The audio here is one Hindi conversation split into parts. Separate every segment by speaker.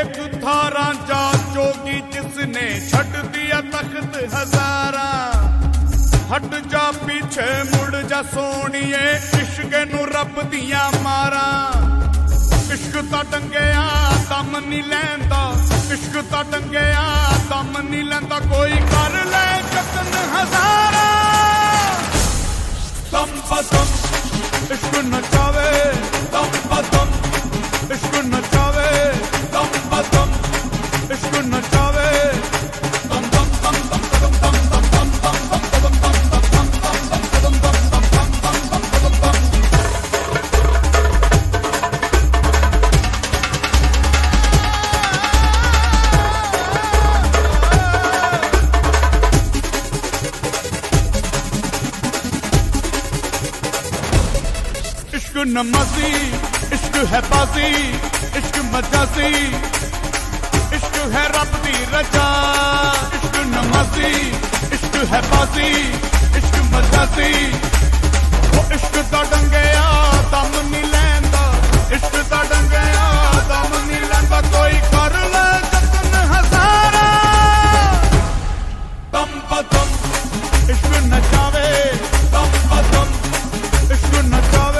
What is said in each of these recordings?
Speaker 1: एक था रांझा जोगी जिसने छट दिया तख्त हजारा। हट जा पीछे मुड़ जा सोनिए इश्क नू रब दिया मारा। इश्क ता डंगया दम नहीं लैंदा, इश्क ता डंगया दम नहीं लैंदा, कोई कर ले जतन हजारा। दम बदम इश्क नचावे, दम बदम इश्क नचावे, दम बदम इश्क नचावे। इश्क नमाजी इश्क है बाजी, इश्क मजाजी इश्क है रब दी रजा। इश्क नमाजी इश्क है बाजी, इश्क मजाजी वो इश्क दा डंगया दम नहीं लैंदा, इश्क दा डंगया दम नहीं लैंदा, कोई कर ले जतन हजारा। दम बदम इश्क नचावे, दम बदम इश्क नचावे।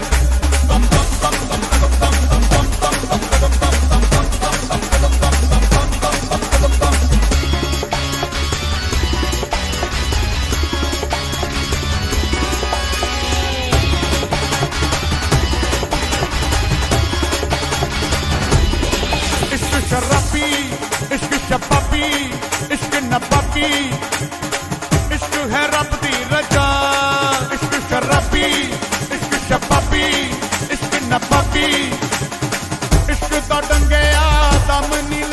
Speaker 1: इश्क शराबी इश्क शबाबी इश्क नबाबी इश्क है रब दी रजा। इश्क शराबी इश्क शबाबी इश्क नबाबी इश्क दा डंगया दम नहीं